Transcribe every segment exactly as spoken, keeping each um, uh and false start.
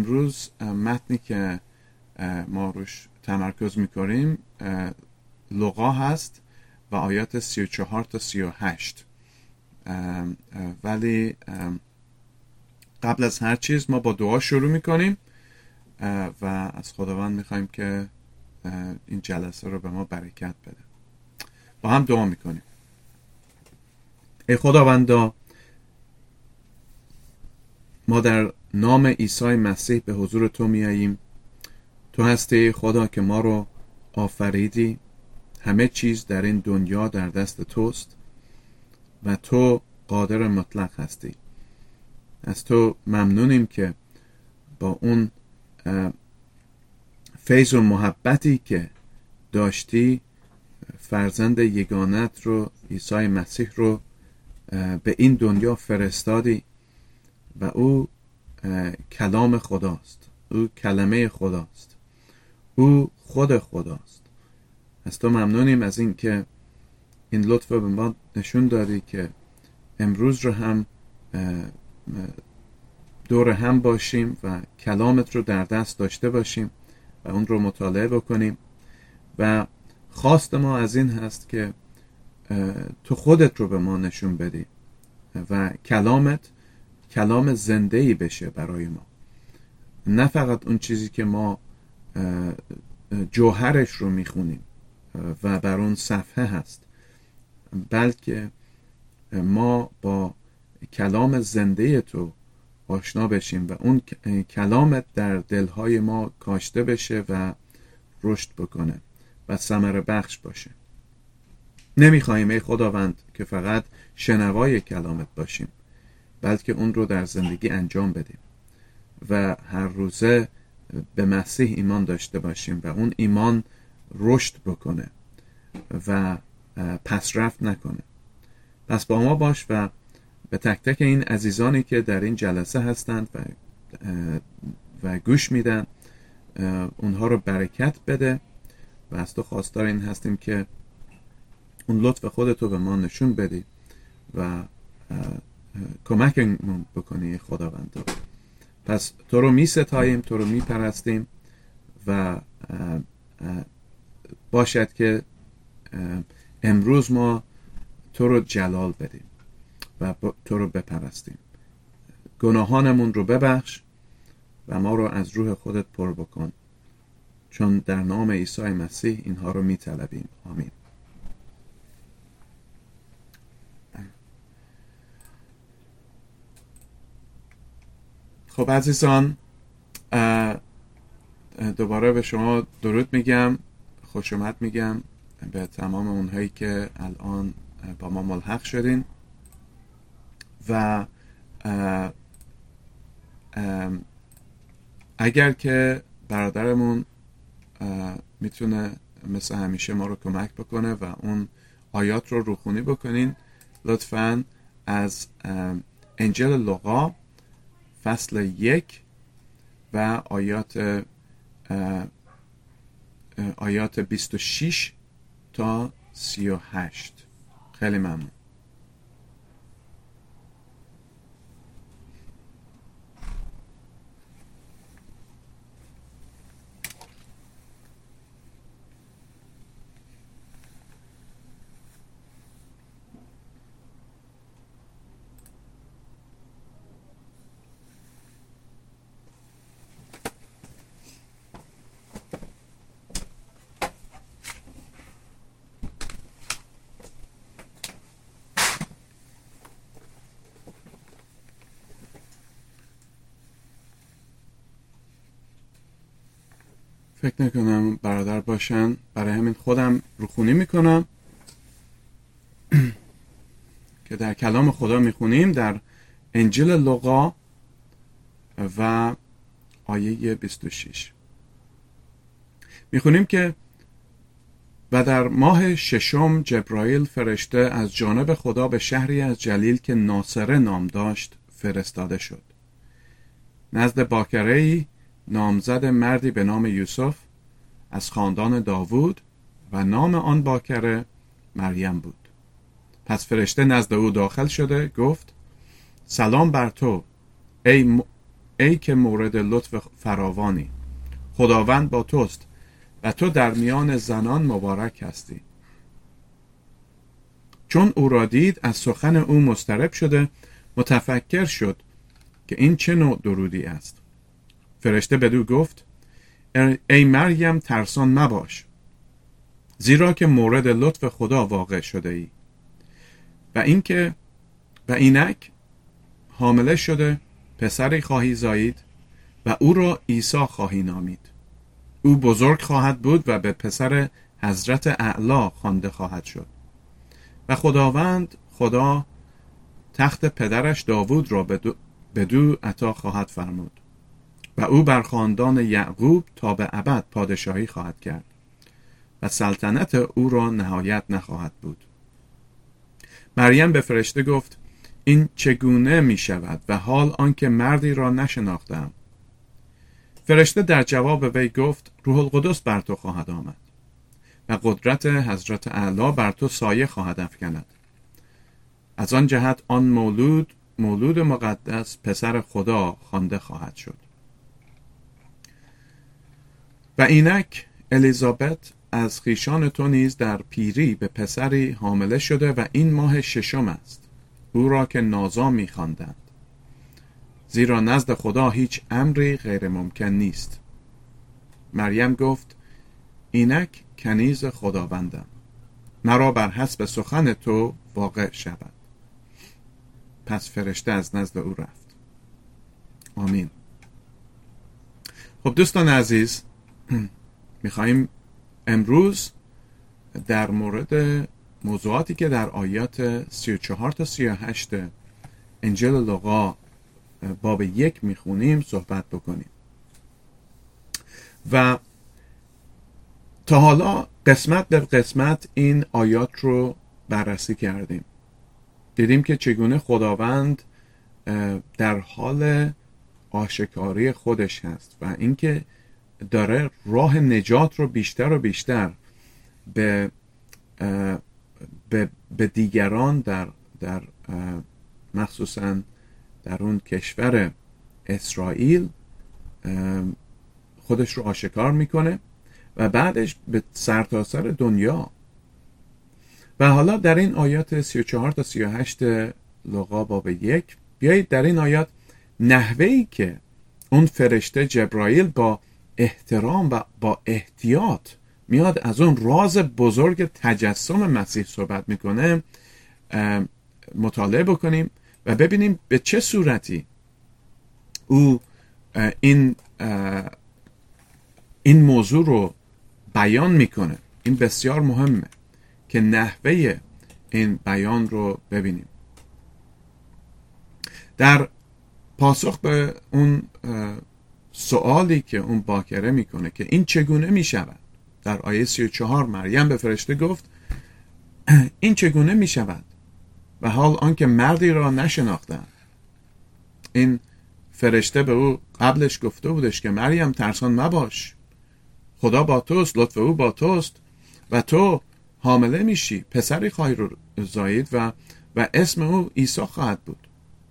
امروز متنی که ما روش تمرکز میکنیم لقا هست و آیات سی و چهار تا سی و هشت. ولی قبل از هر چیز ما با دعا شروع میکنیم و از خداوند میخوایم که این جلسه رو به ما برکت بده. با هم دعا میکنیم. ای خداوندا، ما در نام عیسی مسیح به حضور تو میاییم. تو هستی خدا که ما رو آفریدی. همه چیز در این دنیا در دست توست و تو قادر مطلق هستی. از تو ممنونیم که با اون فیض و محبتی که داشتی فرزند یگانت رو، عیسی مسیح رو به این دنیا فرستادی و او کلام خداست، او کلمه خداست، او خود خداست. از تو ممنونیم از این که این لطف به ما نشون دادی که امروز رو هم دور هم باشیم و کلامت رو در دست داشته باشیم و اون رو مطالعه بکنیم. و خواست ما از این هست که تو خودت رو به ما نشون بدی و کلامت کلام زنده‌ای بشه برای ما، نه فقط اون چیزی که ما جوهرش رو میخونیم و بر اون صفحه هست، بلکه ما با کلام زنده تو آشنا بشیم و اون کلامت در دلهای ما کاشته بشه و رشد بکنه و ثمره بخش باشه. نمیخوایم ای خداوند که فقط شنوای کلامت باشیم، بلکه اون رو در زندگی انجام بدیم و هر روزه به مسیح ایمان داشته باشیم و اون ایمان رشد بکنه و پسرفت نکنه. پس با ما باش و به تک تک این عزیزانی که در این جلسه هستند و و گوش میدن اونها رو برکت بده و از تو خواستار این هستیم که اون لطف خودتو به ما نشون بدی و کمکمون بکنی خداوند. پس تو رو می ستاییم، تو رو می پرستیم و باشد که امروز ما تو رو جلال بدیم و تو رو بپرستیم. گناهانمون رو ببخش و ما رو از روح خودت پر بکن، چون در نام عیسی مسیح اینها رو می طلبیم. آمین. خب عزیزان، دوباره به شما درود میگم، خوش اومد میگم به تمام اونهایی که الان با ما ملحق شدین و اگر که برادرمون میتونه مثل همیشه ما رو کمک بکنه و اون آیات رو روخونی بکنین، لطفاً از انجیل لوقا فصل یک و آیات آیات بیست و شش تا سی و هشت. خیلی ممنون. فکر نکنم برادر باشن، برای همین خودم روخونی میکنم که در کلام خدا میخونیم در انجیل لوقا و آیه بیست و شش. میخونیم که و در ماه ششم جبرائیل فرشته از جانب خدا به شهری از جلیل که ناصره نام داشت فرستاده شد، نزد باکره‌ای نامزد مردی به نام یوسف از خاندان داوود و نام آن باکره مریم بود. پس فرشته نزد او داخل شده گفت: سلام بر تو ای م... ای که مورد لطف فراوانی، خداوند با توست و تو در میان زنان مبارک هستی. چون او را دید از سخن او مضطرب شده، متفکر شد که این چه نوع درودی است. فرشته بدو گفت ای مریم ترسان مباش، زیرا که مورد لطف خدا واقع شده ای و اینکه و اینک حامله شده پسری خواهی زایید و او را عیسی خواهی نامید. او بزرگ خواهد بود و به پسر حضرت اعلی خوانده خواهد شد و خداوند خدا تخت پدرش داوود را بدو, بدو عطا خواهد فرمود و او بر خاندان یعقوب تا به ابد پادشاهی خواهد کرد و سلطنت او را نهایت نخواهد بود. مریم به فرشته گفت این چگونه می شود و حال آنکه مردی را نشناختم؟ فرشته در جواب وی گفت روح القدس بر تو خواهد آمد و قدرت حضرت اعلی بر تو سایه خواهد افکند. از آن جهت آن مولود مولود مقدس پسر خدا خوانده خواهد شد. و اینک الیزابت از خویشان تو نیز در پیری به پسری حامله شده و این ماه ششم است، او را که نازا می خواندند، زیرا نزد خدا هیچ امری غیر ممکن نیست. مریم گفت اینک کنیز خداوندم، مرا بر حسب سخن تو واقع شود. پس فرشته از نزد او رفت. آمین. خب دوستان عزیز، میخواییم امروز در مورد موضوعاتی که در آیات سی و چهار تا سی و هشت انجیل لوقا باب یک میخونیم صحبت بکنیم. و تا حالا قسمت در قسمت این آیات رو بررسی کردیم. دیدیم که چگونه خداوند در حال آشکاری خودش هست و اینکه داره راه نجات رو بیشتر و بیشتر به به, به دیگران در در مخصوصا در اون کشور اسرائیل خودش رو آشکار میکنه و بعدش به سرتاسر دنیا. و حالا در این آیات سی و چهار تا سی و هشت لوقا باب یک بیایید در این آیات نحوهی که اون فرشته جبرائیل با احترام و با احتیاط میاد از اون راز بزرگ تجسم مسیح صحبت میکنه مطالعه بکنیم و ببینیم به چه صورتی او این این موضوع رو بیان میکنه. این بسیار مهمه که نحوه این بیان رو ببینیم. در پاسخ به اون سوالی که اون باکره میکنه که این چگونه میشود، در آیه سی و چهار مریم به فرشته گفت این چگونه میشود و حال آنکه مردی را نشناختم. این فرشته به او قبلش گفته بودش که مریم ترسان مباش، خدا با توست، لطف او با توست و تو حامله میشی، پسری خواهی رو زایید و و اسم او عیسی خواهد بود.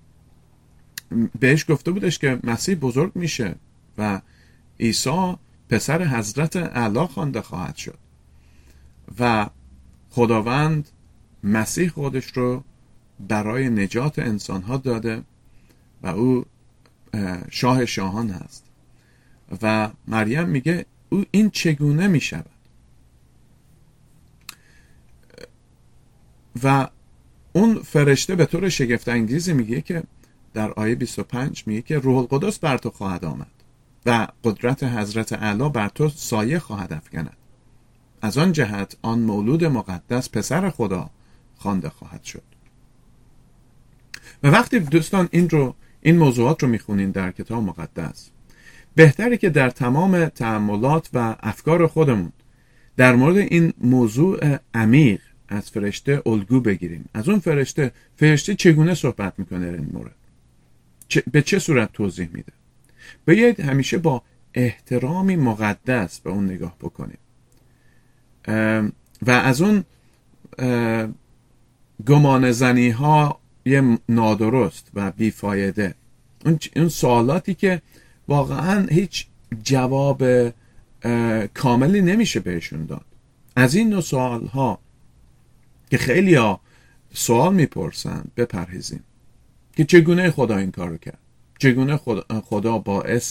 بهش گفته بودش که مسیح بزرگ میشه و عیسی پسر حضرت اعلی خوانده خواهد شد و خداوند مسیح خودش رو برای نجات انسانها داده و او شاه شاهان هست. و مریم میگه او این چگونه میشود و اون فرشته به طور شگفت انگیزی میگه که در آیه بیست و پنج میگه که روح القدس بر تو خواهد آمد و قدرت حضرت اعلی بر تو سایه خواهد افکند. از آن جهت آن مولود مقدس پسر خدا خوانده خواهد شد. و وقتی دوستان این رو این موضوعات رو میخونین در کتاب مقدس، بهتره که در تمام تأملات و افکار خودمون در مورد این موضوع عمیق از فرشته الگو بگیریم. از اون فرشته فرشته چگونه صحبت میکنه در این مورد، چه، به چه صورت توضیح میده. باید همیشه با احترامی مقدس به اون نگاه بکنیم و از اون گمان زنی ها یه نادرست و بیفایده اون سوالاتی که واقعا هیچ جواب کاملی نمیشه بهشون داد. از این نوع سوال ها که خیلی ها سوال میپرسن بپرهیزیم که چگونه خدا این کار رو کرد، چگونه خدا, خدا باعث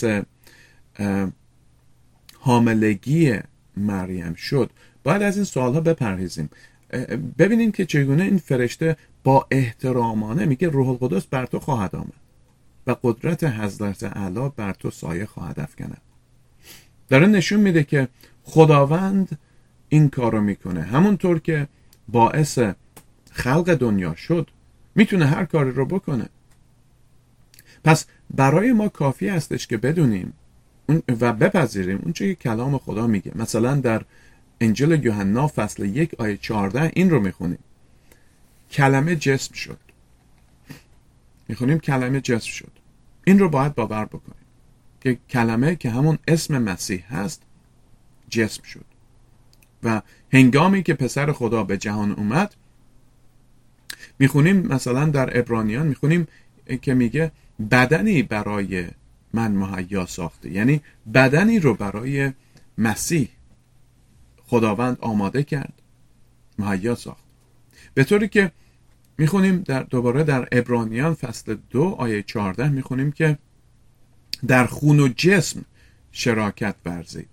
حاملگی مریم شد. باید از این سوال ها بپرهیزیم، ببینیم که چگونه این فرشته با احترامانه میگه روح القدس بر تو خواهد آمد و قدرت حضرت اعلی بر تو سایه خواهد افکند. داره نشون میده که خداوند این کار رو میکنه، همونطور که باعث خلق دنیا شد میتونه هر کاری رو بکنه. پس برای ما کافی هستش که بدونیم و بپذیریم اون چه که کلام خدا میگه. مثلا در انجیل یوحنا فصل یک آیه چهارده این رو میخونیم: کلمه جسم شد. میخونیم کلمه جسم شد. این رو باید باور بکنیم که کلمه که همون اسم مسیح هست جسم شد و هنگامی که پسر خدا به جهان اومد، میخونیم مثلا در عبرانیان میخونیم که میگه بدنی برای من مهیا ساخته، یعنی بدنی رو برای مسیح خداوند آماده کرد، مهیا ساخت. به طوری که میخونیم در دوباره در عبرانیان فصل دو آیه چهارده میخونیم که در خون و جسم شراکت ورزید.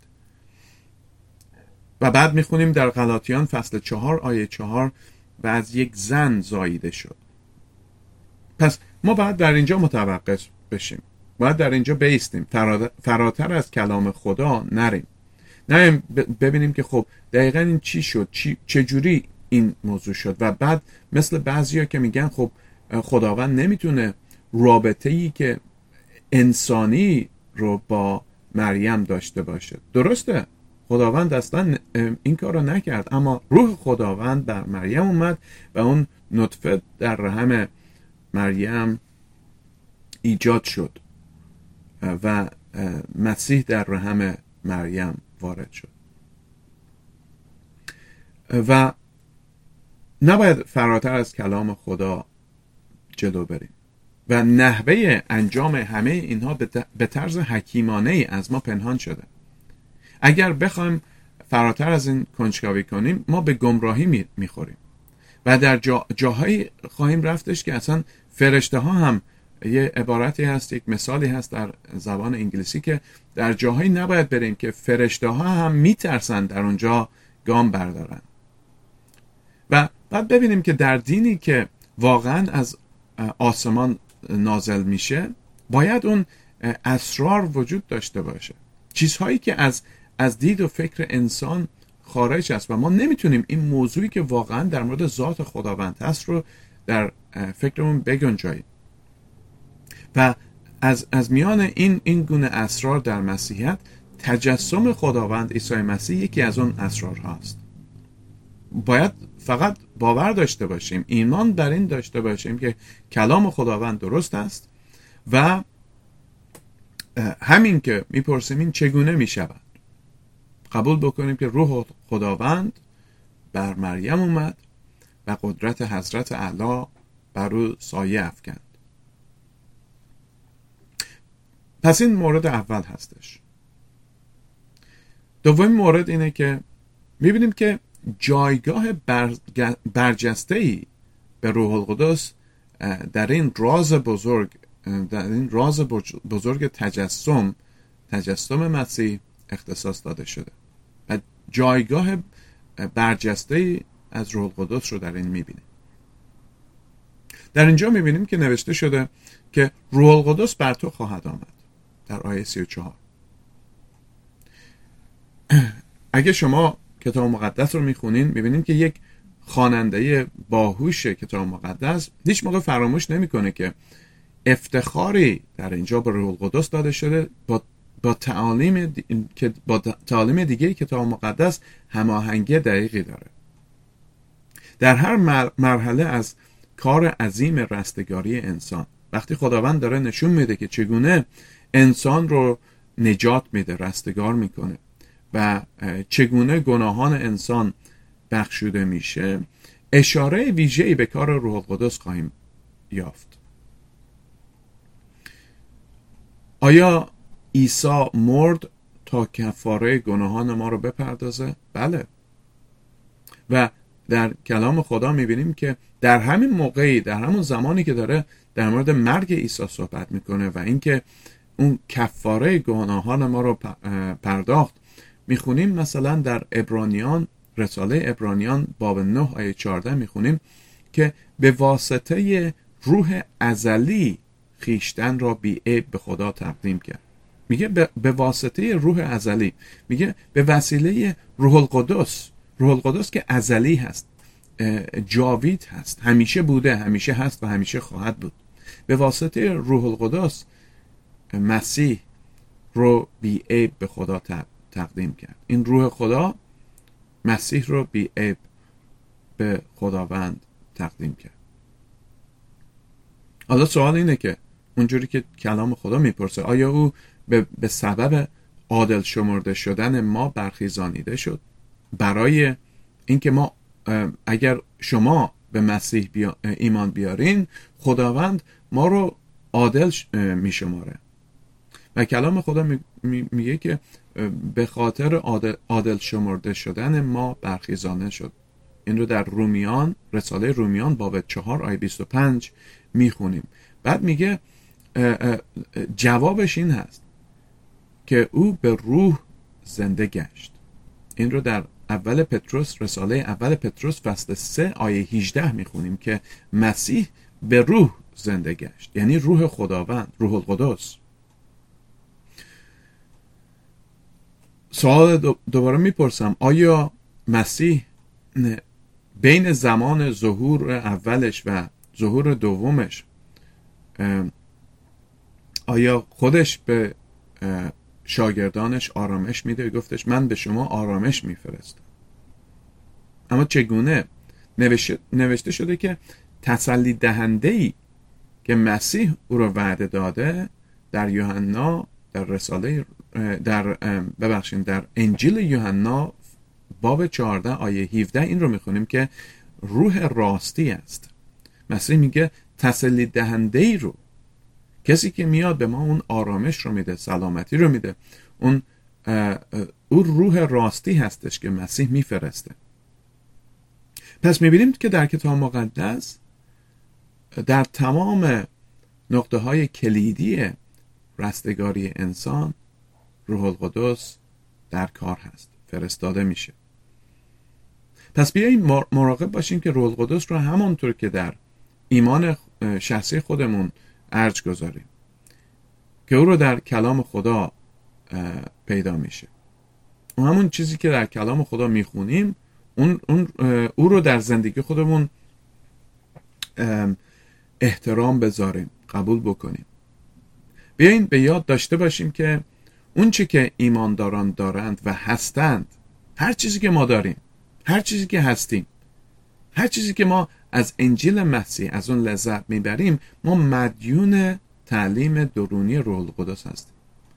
و بعد میخونیم در غلاطیان فصل چهار آیه چهار و از یک زن زاییده شد. پس ما باید در اینجا متوقف بشیم، باید در اینجا بیستیم، فراتر از کلام خدا نریم، نریم ببینیم که خب دقیقا این چی شد، چی چجوری این موضوع شد. و بعد مثل بعضیا که میگن خب خداوند نمیتونه رابطه‌ای که انسانی رو با مریم داشته باشه. درسته، خداوند اصلا این کار رو نکرد، اما روح خداوند بر مریم اومد و اون نطفه در رحم مریم ایجاد شد و مسیح در رحم مریم وارد شد. و نباید فراتر از کلام خدا جلو بریم و نحوه انجام همه اینها به طرز حکیمانه ای از ما پنهان شده. اگر بخوایم فراتر از این کنجکاوی کنیم ما به گمراهی میخوریم و در جا جاهایی خواهیم رفتش که اصلا فرشته ها هم، یه عبارتی هست، یک مثالی هست در زبان انگلیسی که در جاهایی نباید بریم که فرشته ها هم میترسن در اونجا گام بردارن. و بعد ببینیم که در دینی که واقعا از آسمان نازل میشه باید اون اسرار وجود داشته باشه، چیزهایی که از از دید و فکر انسان خارج است و ما نمیتونیم این موضوعی که واقعا در مورد ذات خداوند هست رو در فکرمون بگنجاییم. و از از میان این این گونه اسرار در مسیحیت تجسم خداوند عیسی مسیح یکی از اون اسرار هاست. باید فقط باور داشته باشیم، ایمان بر این داشته باشیم که کلام خداوند درست است و همین که میپرسیم این چگونه میشود، قبول بکنیم که روح خداوند بر مریم اومد و قدرت حضرت اعلی بر او سایه افکند. پس این مورد اول هستش. دومین مورد اینه که میبینیم که جایگاه برجسته‌ای به روح القدس در این راز بزرگ در این راز بزرگ تجسم تجسم مسیح اختصاص داده شده و جایگاه برجسته‌ای از روح القدس رو در این میبینیم. در اینجا میبینیم که نوشته شده که روح القدس بر تو خواهد آمد در آیه سی و چهار. اگه شما کتاب مقدس رو میخونین میبینین که یک خواننده باهوش کتاب مقدس هیچ موقع فراموش نمیکنه که افتخاری در اینجا به روح القدس داده شده با با تعالیم دی... با تعالیم دیگه کتاب مقدس هماهنگی دقیقی داره. در هر مر... مرحله از کار عظیم رستگاری انسان، وقتی خداوند داره نشون میده که چگونه انسان رو نجات میده، رستگار میکنه و چگونه گناهان انسان بخشوده میشه، اشاره ویژه‌ای به کار روح القدس خواهیم یافت. آیا عیسی مرد تا کفاره گناهان ما رو بپردازه؟ بله. و در کلام خدا میبینیم که در همین موقعی، در همون زمانی که داره در مورد مرگ عیسی صحبت میکنه و اینکه اون کفاره گناهان ما رو پرداخت، میخونیم مثلا در عبرانیان، رساله عبرانیان باب نه آیه چهارده میخونیم که به واسطه روح ازلی خیشتن را بی عیب به خدا تقدیم کرد. میگه به واسطه روح ازلی، میگه به وسیله روح القدس. روح القدس که ازلی هست، جاوید هست، همیشه بوده، همیشه هست و همیشه خواهد بود. به واسطه روح القدس مسیح رو بی عیب به خدا تقدیم کرد. این روح خدا مسیح رو بی عیب به خداوند تقدیم کرد. حالا سوال اینه که اونجوری که کلام خدا میپرسه، آیا او به, به سبب عادل شمرده شدن ما برخیزانیده شد؟ برای اینکه ما اگر شما به مسیح بیا ایمان بیارین، خداوند ما رو عادل میشماره. و کلام خدا می میگه که به خاطر عادل, عادل شمرده شدن ما برخیزانه شد. این رو در رومیان، رساله رومیان باب چهار آیه بیست و پنج میخونیم. بعد میگه جوابش این هست که او به روح زنده گشت. این رو در اول پتروس، رساله اول پتروس فصل سه آیه هجده میخونیم که مسیح به روح زنده گشت، یعنی روح خداوند، روح القدس. سوال دوباره میپرسم، آیا مسیح بین زمان ظهور اولش و ظهور دومش آیا خودش به شاگردانش آرامش میده؟ گفتش من به شما آرامش میفرستم. اما چگونه؟ نوشته, نوشته شده که تسلی دهنده‌ای که مسیح او را وعده داده در یوحنا، در رساله در ببخشید در انجیل یوحنا باب چهارده آیه هفده این رو میخونیم که روح راستی است. مسیح میگه تسلی دهنده‌ای رو، کسی که میاد به ما اون آرامش رو میده، سلامتی رو میده، اون اون روح راستی هستش که مسیح میفرسته. پس میبینیم که در کتاب مقدس در تمام نقطه های کلیدی رستگاری انسان روح القدس در کار هست، فرستاده میشه. پس بیاییم مراقب باشیم که روح القدس رو همانطور که در ایمان شخصی خودمون ارج گذاریم که او رو در کلام خدا پیدا میشه. اون همون چیزی که در کلام خدا میخونیم، اون, اون او رو در زندگی خودمون احترام بذاریم، قبول بکنیم. بیاییم به یاد داشته باشیم که اون چی که ایمانداران دارند و هستند، هر چیزی که ما داریم، هر چیزی که هستیم، هر چیزی که ما از انجیل مسیح از اون لذت میبریم، ما مدیون تعلیم درونی روح القدس هستیم.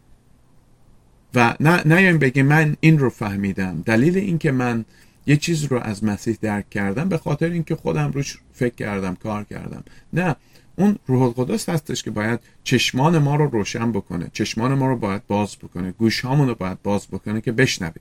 و نه نیایم بگیم من این رو فهمیدم، دلیل این که من یه چیز رو از مسیح درک کردم به خاطر اینکه خودم روش فکر کردم، کار کردم. نه، اون روح القدس هستش که باید چشمان ما رو روشن بکنه، چشمان ما رو باید باز بکنه، گوش هامون رو باید باز بکنه که بشنویم.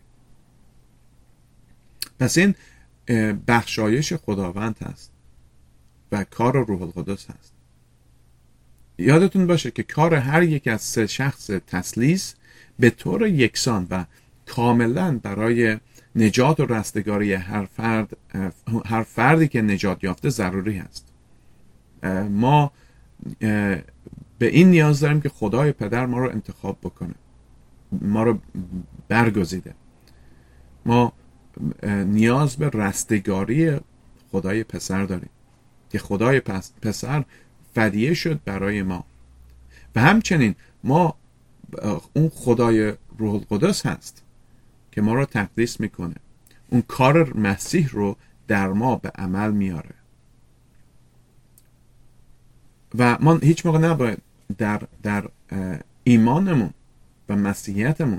پس این بخشایش خداوند هست و کار روح القدس هست. یادتون باشه که کار هر یک از سه شخص تثلیث به طور یکسان و کاملا برای نجات و رستگاری هر فرد هر فردی که نجات یافته ضروری هست. ما به این نیاز داریم که خدای پدر ما رو انتخاب بکنه، ما رو برگزیده. ما نیاز به رستگاری خدای پسر داریم که خدای پسر فدیه شد برای ما. و همچنین ما اون خدای روح القدس هست که ما رو تقدیس میکنه، اون کار مسیح رو در ما به عمل میاره. و ما هیچ موقع نباید در, در ایمانمون و مسیحیتمون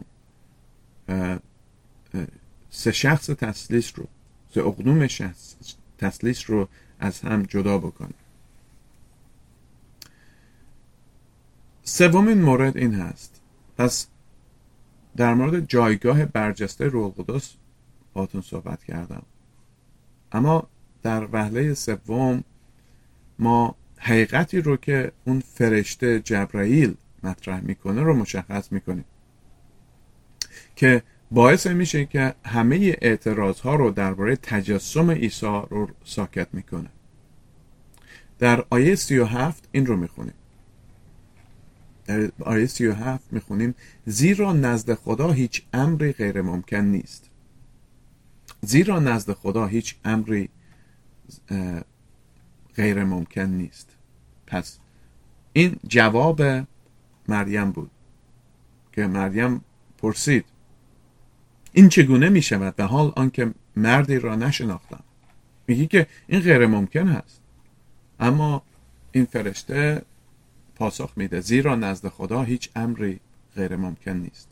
سه شخص تثلیث رو، سه اقنوم شخص تثلیث رو از هم جدا بکنیم. سومین مورد این هست. پس در مورد جایگاه برجسته روح القدس باتون صحبت کردم، اما در وهله سوم ما حقیقتی رو که اون فرشته جبرائیل مطرح میکنه رو مشخص میکنیم که باعث میشه که همه اعتراض ها رو درباره تجسم عیسی رو ساکت میکنه. در آیه سی و هفت این رو میخونیم. در آیه سی و هفت میخونیم زیرا نزد خدا هیچ امری غیر ممکن نیست. زیرا نزد خدا هیچ امری غیر ممکن نیست. پس این جواب مریم بود که مریم پرسید این چگونه می شود به حال آنکه مردی را نشناختم. میگی که این غیر ممکن هست، اما این فرشته پاسخ میده زیرا نزد خدا هیچ امری غیر ممکن نیست.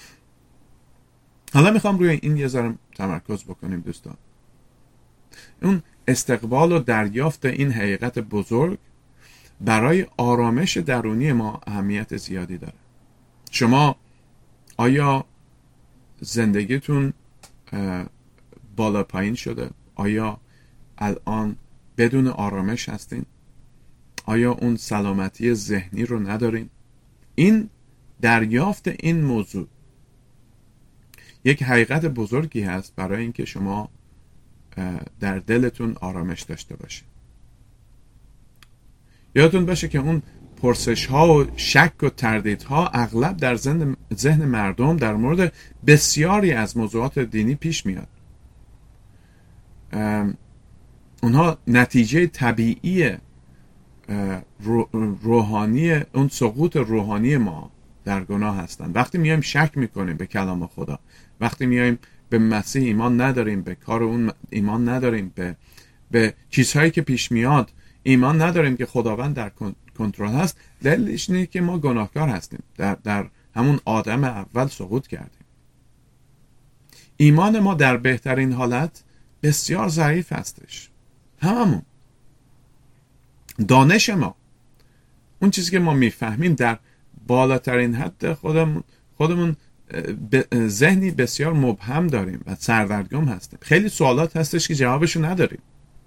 حالا میخوام روی این یه ذره تمرکز بکنیم دوستان. اون استقبال و دریافت این حقیقت بزرگ برای آرامش درونی ما اهمیت زیادی داره. شما آیا زندگیتون بالا پایین شده؟ آیا الان بدون آرامش هستین؟ آیا اون سلامتی ذهنی رو ندارین؟ این دریافت این موضوع یک حقیقت بزرگی هست برای اینکه شما در دلتون آرامش داشته باشید. یادتون باشه که اون پرسش ها و شک و تردید ها اغلب در ذهن مردم در مورد بسیاری از موضوعات دینی پیش میاد. اونها نتیجه طبیعی روحانی اون سقوط روحانی ما در گناه هستند. وقتی میایم شک میکنیم به کلام خدا، وقتی میایم به مسیح ایمان نداریم، به کار اون ایمان نداریم، به به چیزهایی که پیش میاد ایمان نداریم که خداوند در کنترل هست، دلیلش اینه که ما گناهکار هستیم. در در همون آدم اول سقوط کردیم. ایمان ما در بهترین حالت بسیار ضعیف هستش. هممون. دانش ما، اون چیزی که ما میفهمیم در بالاترین حد خودمون خودمون ذهنی بسیار مبهم داریم و سردرگم هستیم. خیلی سوالات هستش که جوابشو نداریم.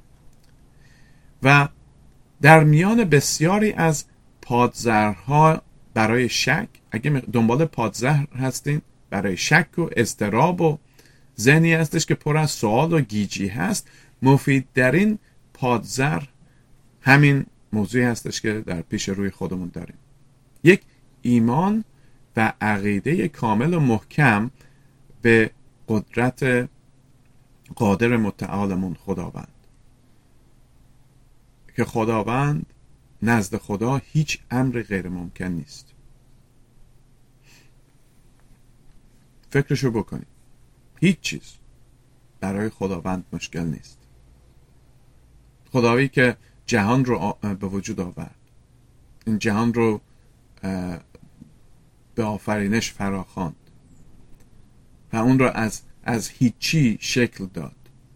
و در میان بسیاری از پادزهرها برای شک، اگه دنبال پادزهر هستین برای شک و اضطراب و ذهنی هستش که پر از سوال و گیجی هست، مفیدترین پادزهر همین موضوعی هستش که در پیش روی خودمون داریم. یک ایمان و عقیده کامل و محکم به قدرت قادر متعالمون خداوند، که خداوند نزد خدا هیچ امر غیر ممکن نیست. فکرشو بکنید. هیچ چیز برای خداوند مشکل نیست. خداوندی که جهان رو به وجود آورد، این جهان رو به آفرینش فراخواند و اون را از از هیچی شکل داد،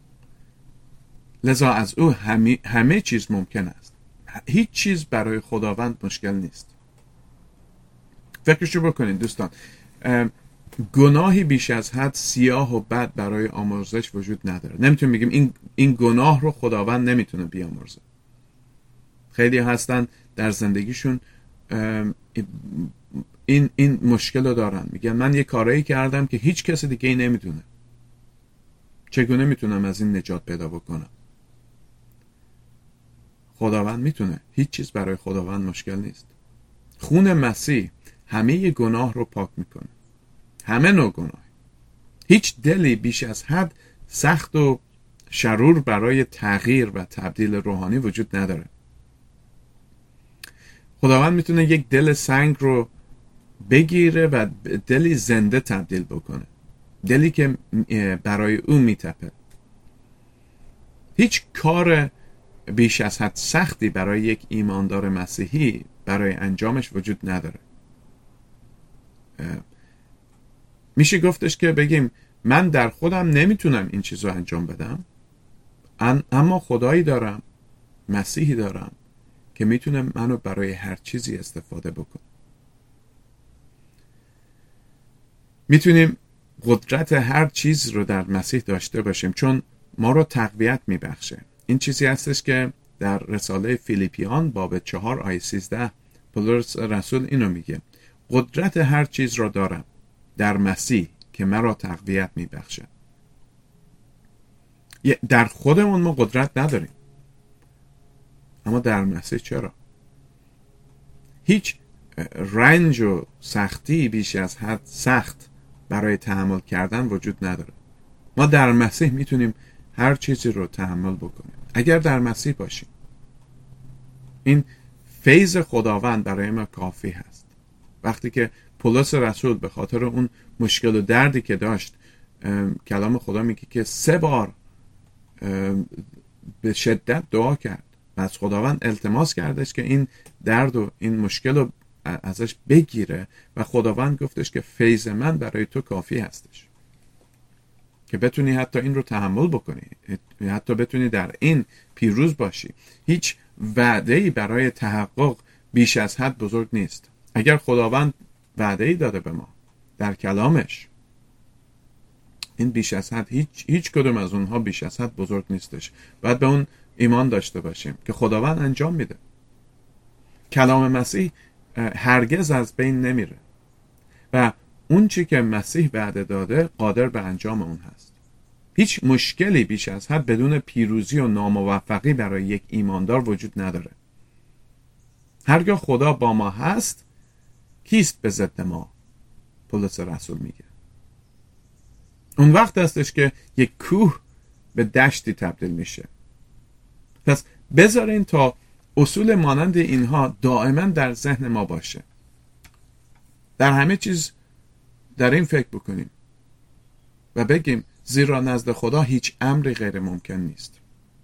لذا از او همه, همه چیز ممکن است. هیچ چیز برای خداوند مشکل نیست. فکرشو بکنید دوستان. گناهی بیش از حد سیاه و بد برای آمرزش وجود نداره. نمیتونیم بگیم این این گناه رو خداوند نمیتونه بیامرزه. خیلی هستن در زندگیشون این این مشکل رو دارن، میگن من یه کارایی کردم که هیچ کسی دیگه ای نمیدونه. چگونه میتونم از این نجات پیدا بکنم؟ خداوند میتونه. هیچ چیز برای خداوند مشکل نیست. خون مسیح همه گناه رو پاک میکنه. همه نوع گناه. هیچ دلی بیش از حد سخت و شرور برای تغییر و تبدیل روحانی وجود نداره. خداوند میتونه یک دل سنگ رو بگیره و دلی زنده تبدیل بکنه. دلی که برای او میتپه. هیچ کار بیش از حد سختی برای یک ایماندار مسیحی برای انجامش وجود نداره. میشه گفتش که بگیم من در خودم نمیتونم این چیز رو انجام بدم، اما خدایی دارم، مسیحی دارم که میتونه منو برای هر چیزی استفاده بکنه. میتونیم قدرت هر چیز رو در مسیح داشته باشیم چون ما رو تقویت میبخشه. این چیزی هستش که در رساله فیلیپیان باب چهار آیه سیزده پولس رسول اینو میگه: قدرت هر چیز را دارم در مسیح که مرا تقویت میبخشه. در خودمون ما قدرت نداریم، اما در مسیح چرا؟ هیچ رنج و سختی بیش از حد سخت برای تحمل کردن وجود نداره. ما در مسیح میتونیم هر چیزی رو تحمل بکنیم اگر در مسیح باشیم. این فیض خداوند برای ما کافی هست. وقتی که پولس رسول به خاطر اون مشکل و دردی که داشت، کلام خدا میگه که سه بار به شدت دعا کرد و از خداوند التماس کردش که این درد و این مشکل رو ازش بگیره و خداوند گفتش که فیض من برای تو کافی هستش که بتونی حتی این رو تحمل بکنی، حتی بتونی در این پیروز باشی. هیچ وعده‌ای برای تحقق بیش از حد بزرگ نیست. اگر خداوند وعده‌ای داده به ما در کلامش، این بیش از حد هیچ هیچ کدوم از اونها بیش از حد بزرگ نیستش. باید به اون ایمان داشته باشیم که خداوند انجام میده. کلام مسیح هرگز از بین نمیره و اون چی که مسیح وعده داده قادر به انجام اون هست. هیچ مشکلی بیش از حد بدون پیروزی و ناموفقی برای یک ایماندار وجود نداره. هرگاه خدا با ما هست، کیست به ضد ما؟ پولس رسول میگه. اون وقت هستش که یک کوه به دشتی تبدیل میشه. پس بذارین تا اصول مانند اینها دائما در ذهن ما باشه. در همه چیز در این فکر بکنیم و بگیم زیرا نزد خدا هیچ امری غیر ممکن نیست.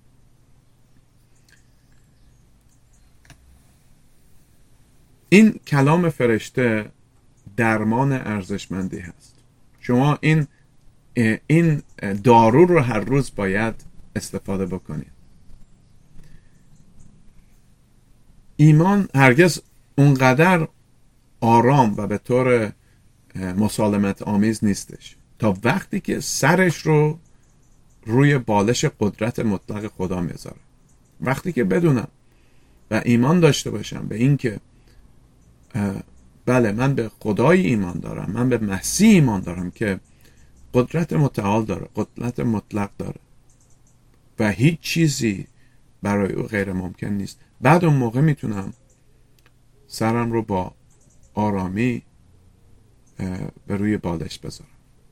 این کلام فرشته درمان ارزشمندی هست. شما این این دارو رو هر روز باید استفاده بکنید. ایمان هرگز اونقدر آرام و به طور مسالمت آمیز نیستش تا وقتی که سرش رو روی بالش قدرت مطلق خدا میذاره. وقتی که بدونم و ایمان داشته باشم به این که بله من به خدای ایمان دارم، من به مسیح ایمان دارم که قدرت متعال داره، قدرت مطلق داره و هیچ چیزی برای او غیر ممکن نیست، بعد اون موقع میتونم سرم رو با آرامی به روی بالش بذارم.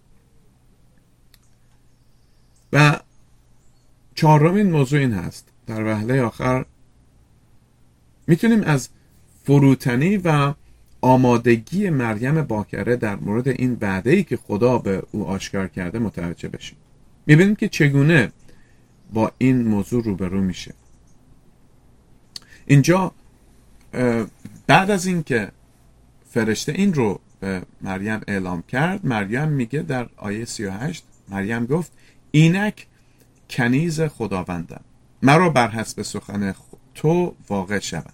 و چهارمین موضوع این هست: در وهله آخر میتونیم از فروتنی و آمادگی مریم باکره در مورد این وعده‌ای که خدا به او آشکار کرده متوجه بشیم. میبینیم که چگونه با این موضوع روبرو میشه. اینجا بعد از این که فرشته این رو به مریم اعلام کرد، مریم میگه در آیه سی و هشت، مریم گفت اینک کنیز خداوندم، مرا بر حسب سخن تو واقع شود.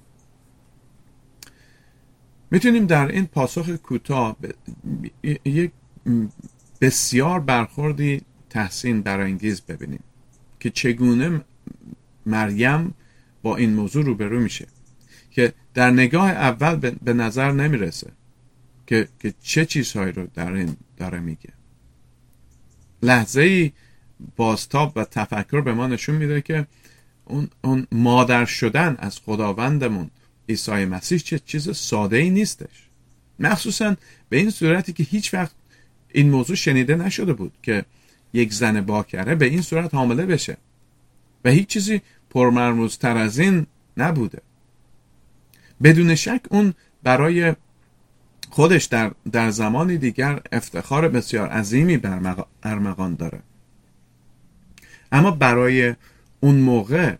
میتونیم در این پاسخ کوتاه یک بسیار برخوردی تحسین برانگیز ببینیم که چگونه مریم با این موضوع روبرو میشه که در نگاه اول به نظر نمیرسه که که چه چیزهایی رو در این داره میگه. لحظه‌ای بازتاب و تفکر به ما نشون میده که اون اون مادر شدن از خداوندمون عیسی مسیح چه چیز ساده ای نیستش، مخصوصا به این صورتی که هیچ وقت این موضوع شنیده نشده بود که یک زن باکره به این صورت حامله بشه و هیچ چیزی پرمرموزتر از این نبوده. بدون شک اون برای خودش در, در زمانی دیگر افتخار بسیار عظیمی بر ارمغان داره، اما برای اون موقع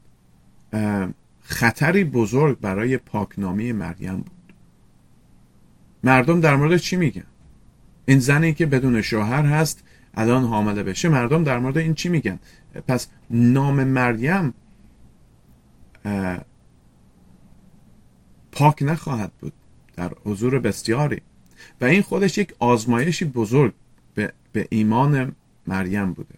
خطری بزرگ برای پاکنامی مریم بود. مردم در مورد چی میگن؟ این زنی که بدون شوهر هست الان حامله بشه، مردم در مورد این چی میگن؟ پس نام مریم پاک نخواهد بود در حضور بسیاری. و این خودش یک آزمایشی بزرگ به, به ایمان مریم بوده.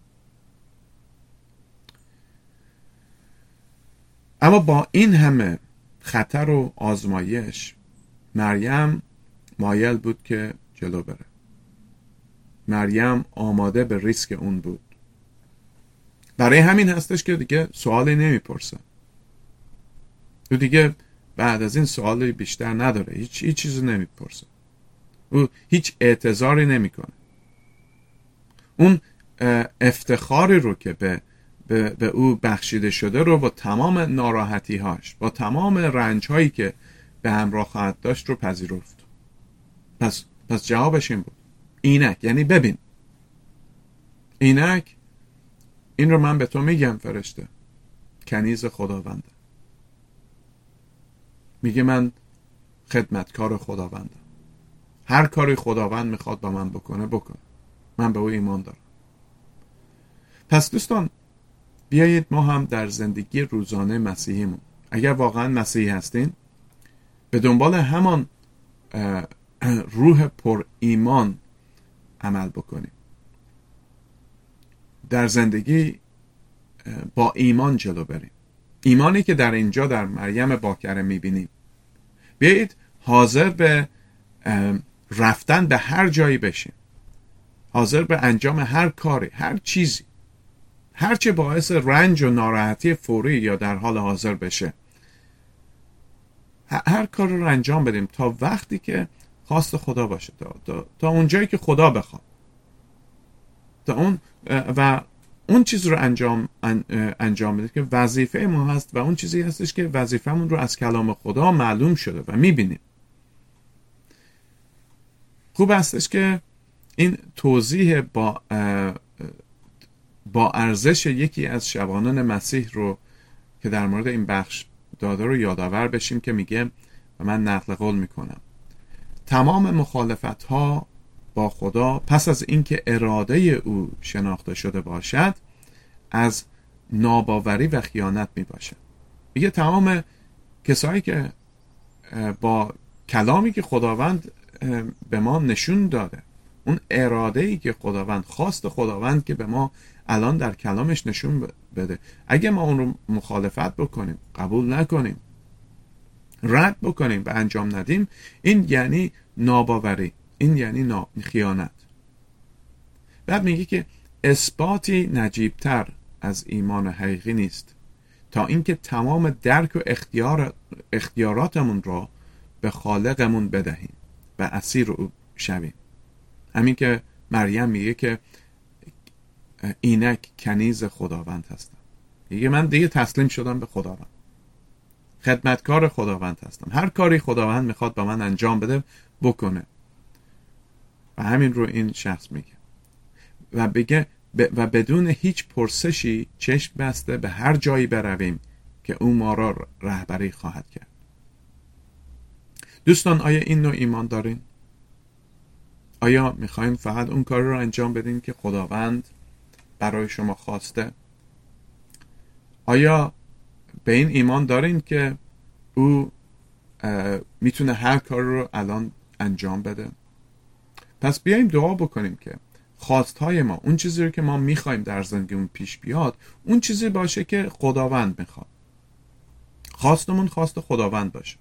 اما با این همه خطر و آزمایش مریم مایل بود که جلو بره. مریم آماده به ریسک اون بود. برای همین هستش که دیگه سوالی نمیپرسه. او دیگه بعد از این سوالی بیشتر نداره. هیچ هیچ چیزی نمیپرسه. او هیچ اعتذاری نمیکنه. اون افتخاری رو که به به, به او بخشیده شده رو با تمام ناراحتی هاش، با تمام رنج هایی که به همراه خواهد داشت رو پذیرفت. پس پس جوابش این بود. اینک، یعنی ببین، اینک، این رو من به تو میگم فرشته، کنیز خداونده. میگه من خدمتکار خداوندم. هر کاری خداوند میخواد با من بکنه بکنه. من به او ایمان دارم. پس دوستان بیایید ما هم در زندگی روزانه مسیحیمون، اگر واقعا مسیحی هستین، به دنبال همان روح پر ایمان عمل بکنیم. در زندگی با ایمان جلو بریم. ایمانی که در اینجا در مریم باکره میبینیم. بیایید حاضر به رفتن به هر جایی بشیم. حاضر به انجام هر کاری، هر چیزی، هر چه باعث رنج و ناراحتی فوری یا در حال حاضر بشه، هر کار رو انجام بدیم تا وقتی که خواست خدا باشه، تا, تا, تا اون جایی که خدا بخواد، تا اون و اون چیز رو انجام انجام بده که وظیفه ما هست و اون چیزی هستش که وظیفه‌مون رو از کلام خدا معلوم شده و میبینیم. خوب هستش که این توضیح با با ارزش یکی از شبانان مسیح رو که در مورد این بخش داده رو یادآور بشیم که میگه و من نقل قول میکنم: تمام مخالفت ها با خدا پس از اینکه اراده او شناخته شده باشد از ناباوری و خیانت می باشد. میگه تمام کسایی که با کلامی که خداوند به ما نشون داده، اون اراده ای که خداوند، خواست خداوند که به ما الان در کلامش نشون بده، اگه ما اون رو مخالفت بکنیم، قبول نکنیم، رد بکنیم و انجام ندیم، این یعنی ناباوری، این یعنی خیانت. بعد میگه که اثباتی نجیبتر از ایمان حقیقی نیست تا اینکه تمام درک و اختیار اختیاراتمون را به خالقمون بدهیم و اسیر او شویم. همین که مریم میگه که اینک کنیز خداوند هستم. میگه من دیگه تسلیم شدم به خداوند، خدمتکار خداوند هستم. هر کاری خداوند میخواد با من انجام بده بکنه. و همین رو این شخص میگه و بگه و بدون هیچ پرسشی چشم بسته به هر جایی برویم که او ما را رهبری خواهد کرد. دوستان، آیا این نوع ایمان دارین؟ آیا میخواین فقط اون کار رو انجام بدین که خداوند برای شما خواسته؟ آیا به این ایمان دارین که او میتونه هر کار رو الان انجام بده؟ پس بیاییم دعا بکنیم که خواستهای ما، اون چیزی رو که ما میخوایم در زندگیمون پیش بیاد، اون چیزی باشه که خداوند میخواد. خواستمون خواست خداوند باشه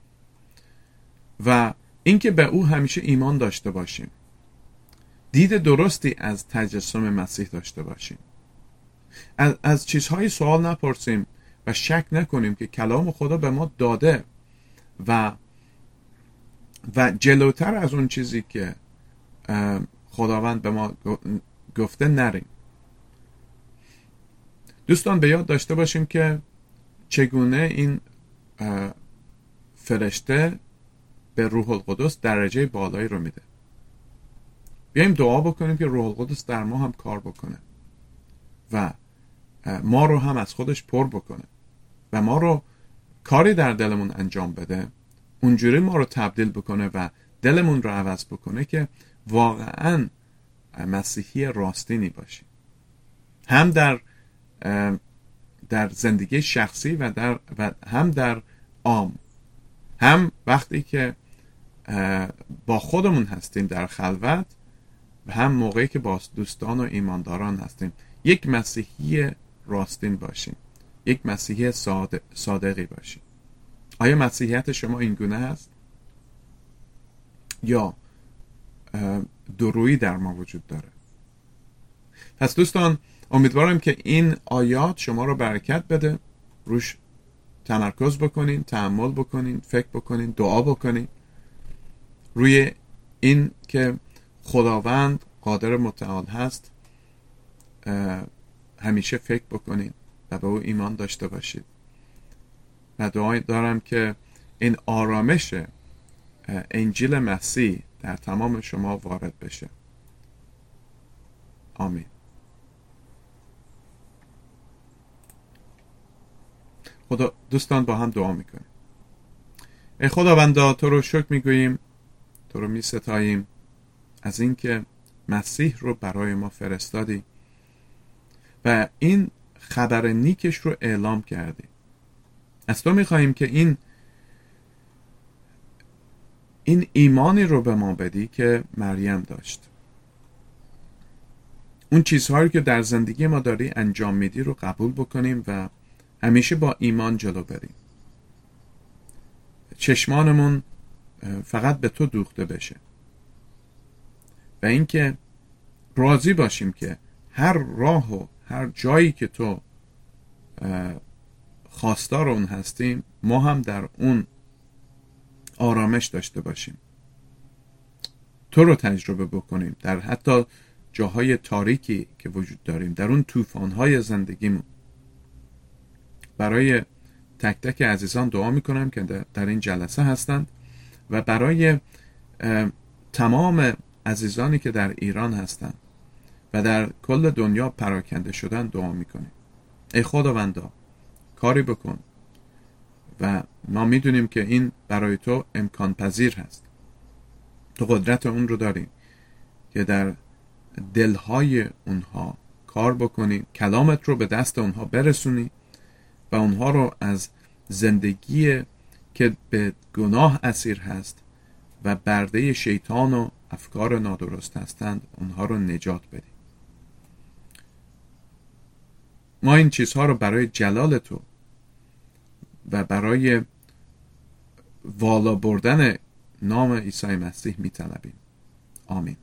و اینکه به او همیشه ایمان داشته باشیم، دید درستی از تجسم مسیح داشته باشیم، از, از چیزهای سوال نپرسیم و شک نکنیم که کلام خدا به ما داده و و جلوتر از اون چیزی که خداوند به ما گفته نریم. دوستان، به یاد داشته باشیم که چگونه این فرشته به روح القدس درجه بالایی رو میده. بیاییم دعا بکنیم که روح القدس در ما هم کار بکنه و ما رو هم از خودش پر بکنه و ما رو کاری در دلمون انجام بده، اونجوری ما رو تبدیل بکنه و دلمون رو عوض بکنه که واقعا مسیحی راستینی باشیم، هم در در زندگی شخصی و در و هم در عام، هم وقتی که با خودمون هستیم در خلوت و هم موقعی که با دوستان و ایمانداران هستیم. یک مسیحی راستین باشیم، یک مسیحی صادق، صادقی باشیم. آیا مسیحیت شما این گونه هست؟ یا درویی در ما وجود داره؟ پس دوستان امیدوارم که این آیات شما رو برکت بده، روش تمرکز بکنین، تأمل بکنین، فکر بکنین، دعا بکنین روی این که خداوند قادر متعال هست. همیشه فکر بکنین و به او ایمان داشته باشید و دعا دارم که این آرامش انجیل مسیح در تمام شما وارد بشه. آمین. خدا دوستان با هم دعا میکنیم. ای خداوندا تو رو شکر میگوییم، تو رو میستاییم از اینکه مسیح رو برای ما فرستادی و این خبر نیکش رو اعلام کردی. از تو میخواییم که این این ایمانی رو به ما بدی که مریم داشت. اون چیزهایی که در زندگی ما داری انجام میدی رو قبول بکنیم و همیشه با ایمان جلو بریم. چشمانمون فقط به تو دوخته بشه و اینکه راضی باشیم که هر راه و هر جایی که تو خواستار اون هستیم ما هم در اون آرامش داشته باشیم، تو رو تجربه بکنیم در حتی جاهای تاریکی که وجود داریم، در اون طوفان‌های زندگیمون. برای تک تک عزیزان دعا میکنم که در این جلسه هستند و برای تمام عزیزانی که در ایران هستند و در کل دنیا پراکنده شدن دعا میکنیم. ای خداوندا کاری بکن و ما میدونیم که این برای تو امکان پذیر هست. تو قدرت اون رو داری که در دلهای اونها کار بکنی، کلامت رو به دست اونها برسونی و اونها رو از زندگی که به گناه اسیر هست و برده شیطان و افکار نادرست هستند اونها رو نجات بدی. ما این چیزها رو برای جلال تو و برای والا بردن نام عیسی مسیح می طلبیم. آمین.